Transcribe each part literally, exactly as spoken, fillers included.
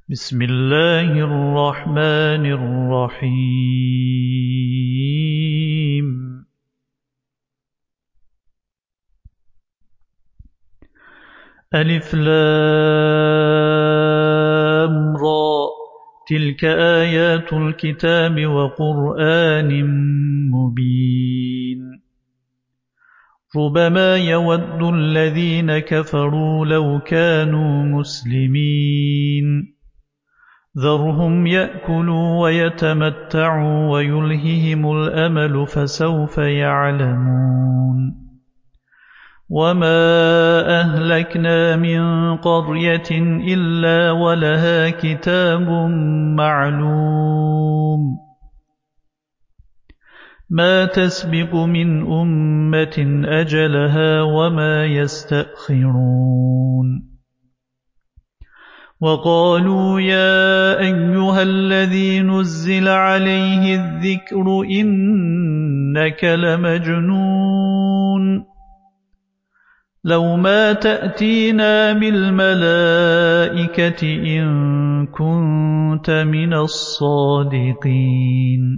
بسم الله الرحمن الرحيم. ألف لام را، تلك آيات الكتاب وقرآن مبين. ربما يود الذين كفروا لو كانوا مسلمين، ذرهم يأكلوا ويتمتعوا ويلههم الأمل فسوف يعلمون. وما أهلكنا من قرية إلا ولها كتاب معلوم، ما تسبق من أمة أجلها وما يستأخرون. وقالوا يا أيها الذي نزل عليه الذكر إنك لمجنون، لو ما تأتينا بالملائكة إن كنت من الصادقين.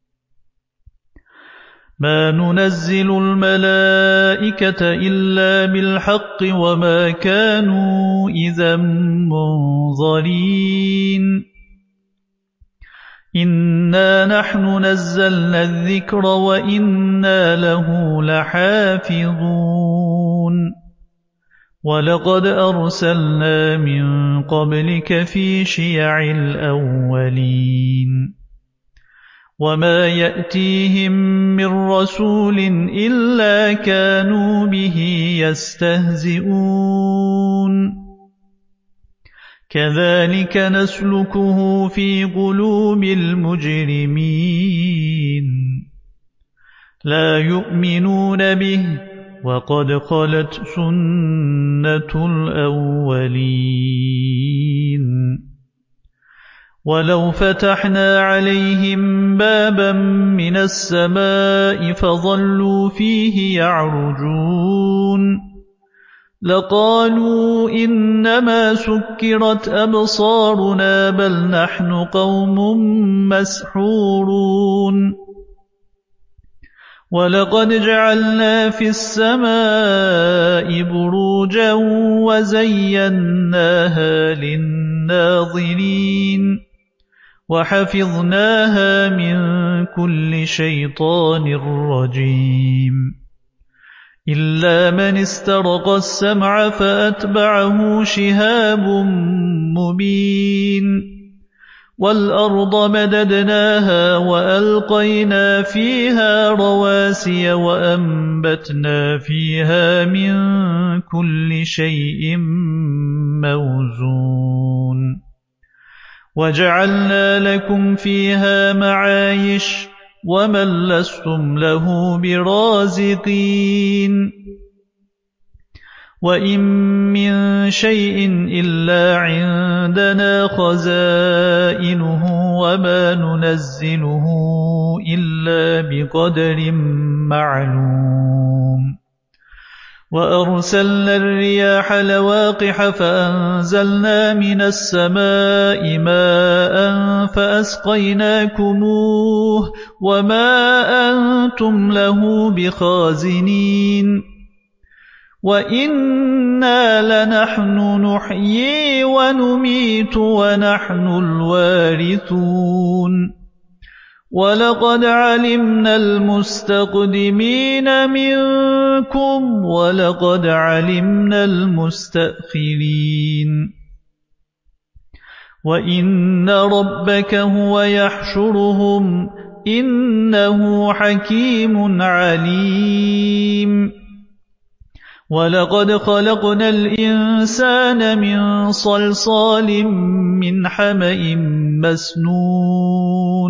ما ننزل الملائكة إلا بالحق وما كانوا إذا منظرين. إنا نحن نزلنا الذكر وإنا له لحافظون. ولقد أرسلنا من قبلك في شيع الأولين، وما يأتيهم من رسول إلا كانوا به يستهزئون. كذلك نسلكه في قلوب المجرمين، لا يؤمنون به وقد خلت سنة الأولين. ولو فتحنا عليهم بابا من السماء فظلوا فيه يعرجون لقالوا إنما سكرت أبصارنا بل نحن قوم مسحورون. ولقد جعلنا في السماء بروجا وزيناها للناظرين وحفظناها من كل شيطان رجيم، إلا من استرق السمع فأتبعه شهاب مبين. والأرض مددناها وألقينا فيها رواسي وأنبتنا فيها من كل شيء موزون، وجعلنا لكم فيها معايش ومن لستم له برازقين. وإن من شيء إلا عندنا خزائنه وما ننزله إلا بقدر معلوم. وأرسلنا الرياح لواقح فأنزلنا من السماء ماء فأسقيناكموه وما أنتم له بخازنين. وإنا لنحن نحيي ونميت ونحن الوارثون. ولقد علمنا المستقدمين منكم ولقد علمنا المستأخرين. وإن ربك هو يحشرهم إنه حكيم عليم. ولقد خلقنا الإنسان من صلصال من حمأ مسنون.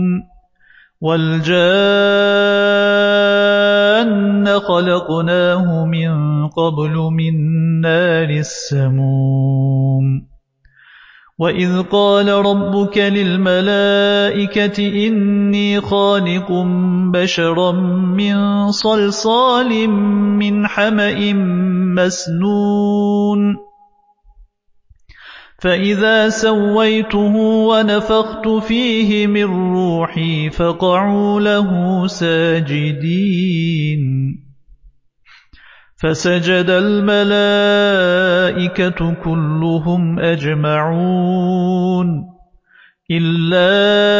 والجان خلقناه من قبل من نار السموم. وإذ قال ربك للملائكة إني خالق بشرا من صلصال من حمأ مسنون فإذا سويته ونفخت فيه من روحي فقعوا له ساجدين فسجد الملائكة كلهم أجمعون إلا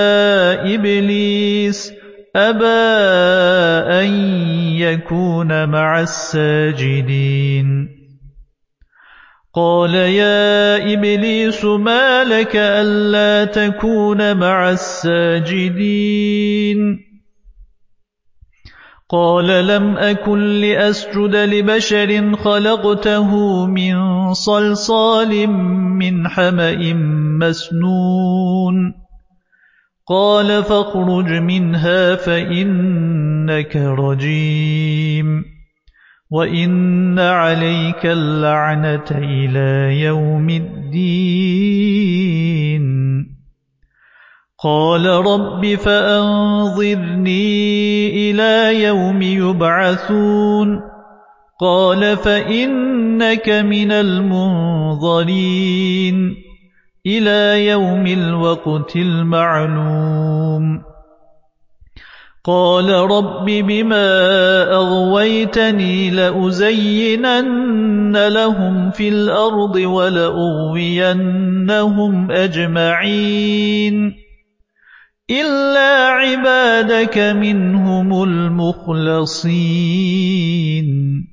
إبليس أبى أن يكون مع الساجدين قال يا إبليس ما لك ألا تكون مع الساجدين قال لم أكن لأسجد لبشر خلقته من صلصال من حمأ مسنون قال فاخرج منها فإنك رجيم وإن عليك اللعنة إلى يوم الدين قال رب فأنظرني إلى يوم يبعثون قال فإنك من المنظرين إلى يوم الوقت المعلوم قال رب بما أغويتني لأزينن لهم في الأرض ولأغوينهم أجمعين إلا عبادك منهم المخلصين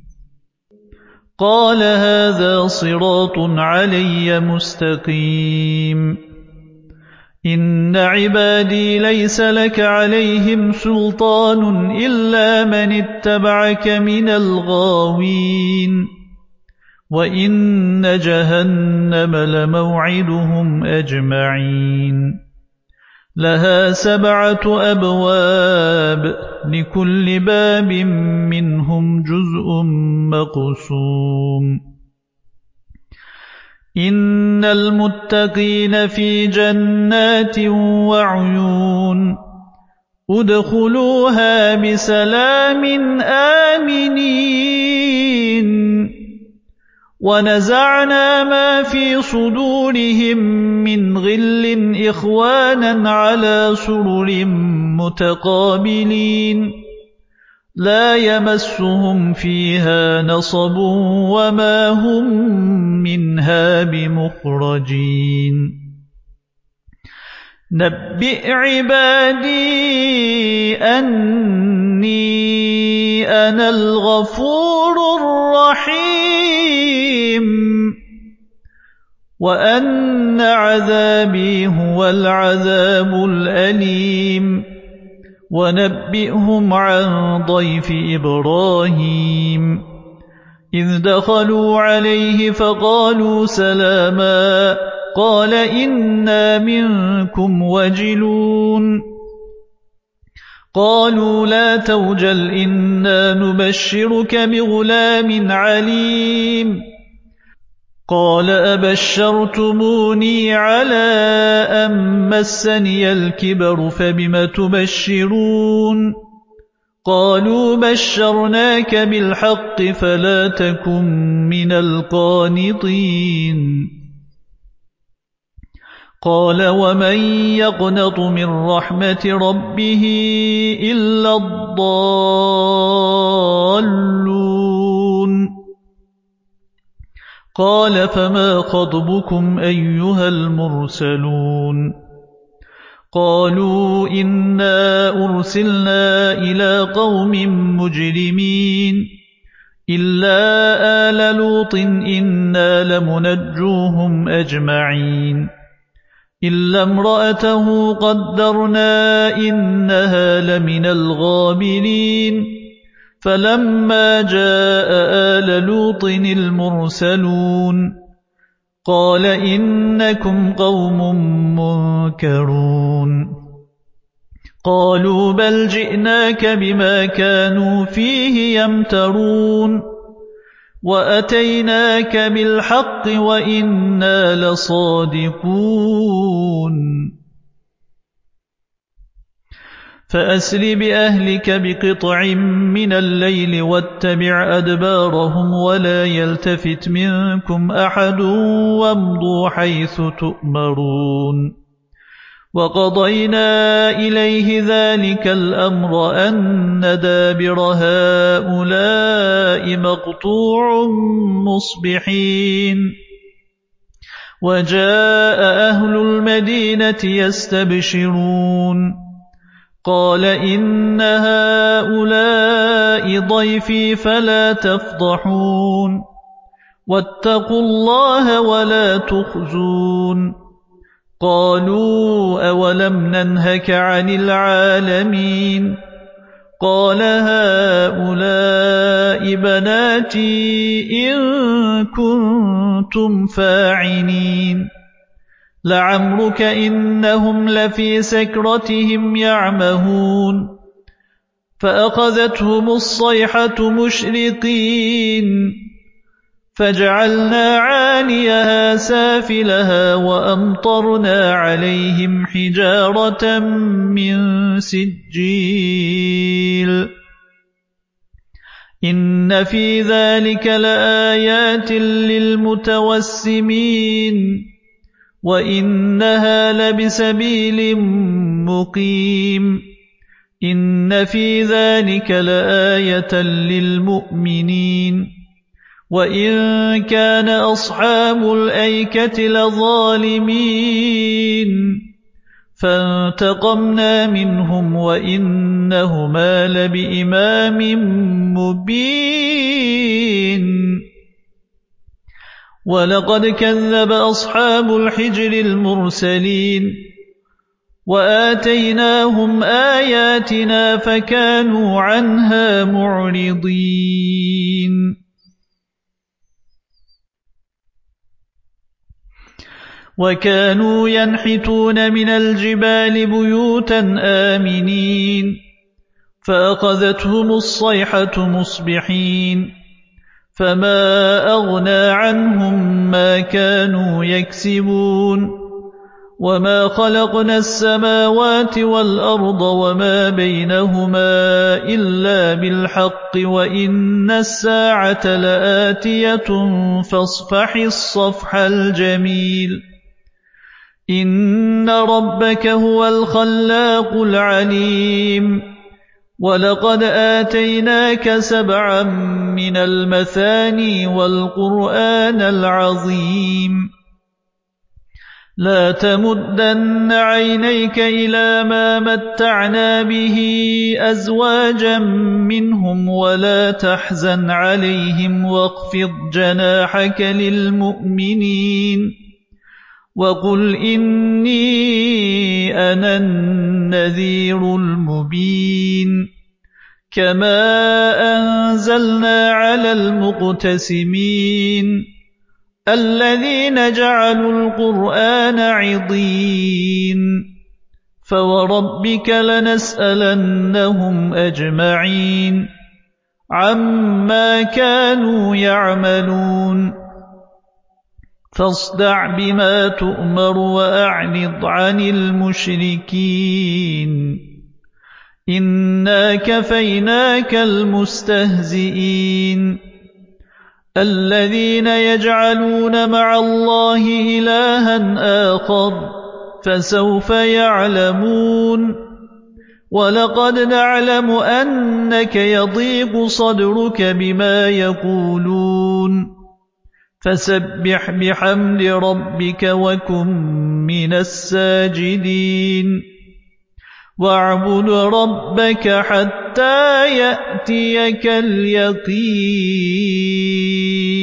قال هذا صراط علي مستقيم إن عبادي ليس لك عليهم سلطان إلا من اتبعك من الغاوين وإن جهنم لموعدهم أجمعين لها سبعة أبواب لكل باب منهم جزء مقسوم إن المتقين في جنات وعيون ادخلوها بسلام آمنين ونزعنا ما في صدورهم من غل إخوانا على سرر متقابلين لا يمسهم فيها نصب وما هم منها بمخرجين نبئ عبادي أني أنا الغفور الرحيم وأن عذابي هو العذاب الأليم ونبئهم عن ضيف إبراهيم إذ دخلوا عليه فقالوا سلاما قال إنا منكم وجلون قالوا لا توجل إنا نبشرك بغلام عليم قال أبشرتموني على أن مسني الكبر فبم تبشرون قالوا بشرناك بالحق فلا تكن من القانطين قال ومن يقنط من رحمة ربه إلا الضالون قال فما خطبكم أيها المرسلون قالوا إنا أرسلنا إلى قوم مجرمين إلا آل لوط إنا لمنجوهم أجمعين إلا امرأته قدرنا إنها لمن الغابرين فلما جاء آل لوط المرسلون قال إنكم قوم منكرون قالوا بل جئناك بما كانوا فيه يمترون وأتيناك بالحق وإنا لصادقون فأسر بأهلك بقطع من الليل واتبع أدبارهم ولا يلتفت منكم أحد وامضوا حيث تؤمرون وقضينا إليه ذلك الأمر أن دابر هؤلاء مقطوع مصبحين وجاء أهل المدينة يستبشرون قال إن هؤلاء ضيفي فلا تفضحون واتقوا الله ولا تخزون قالوا أولم ننهك عن العالمين قال هؤلاء بناتي إن كنتم فاعلين لعمرك إنهم لفي سكرتهم يعمهون فأخذتهم الصيحة مشرقين فجعلنا عاليها سافلها وأمطرنا عليهم حجارة من سجيل إن في ذلك لآيات للمتوسمين وإنها لبسبيل مقيم إن في ذلك لآية للمؤمنين وإن كان أصحاب الأيكة لظالمين فانتقمنا منهم وإنهما لبإمام مبين ولقد كذب أصحاب الحجر المرسلين وآتيناهم آياتنا فكانوا عنها معرضين وكانوا ينحتون من الجبال بيوتا آمنين فأخذتهم الصيحة مصبحين فما أغنى عنهم ما كانوا يكسبون وما خلقنا السماوات والأرض وما بينهما إلا بالحق وإن الساعة لآتية فاصفح الصفح الجميل إن ربك هو الخلاق العليم ولقد آتيناك سبعا من المثاني والقرآن العظيم لا تمدن عينيك إلى ما متعنا به أزواجا منهم ولا تحزن عليهم واخفض جناحك للمؤمنين وقل إني أنا النذير المبين كما أنزلنا على المقتسمين الذين جعلوا القرآن عضين فوربك لنسألنهم أجمعين عما كانوا يعملون فاصدع بما تؤمر وأعرض عن المشركين إنا كفيناك المستهزئين الذين يجعلون مع الله إلها آخر فسوف يعلمون ولقد نعلم أنك يضيق صدرك بما يقولون فسبح بحمد ربك وكن من الساجدين واعبد ربك حتى يأتيك اليقين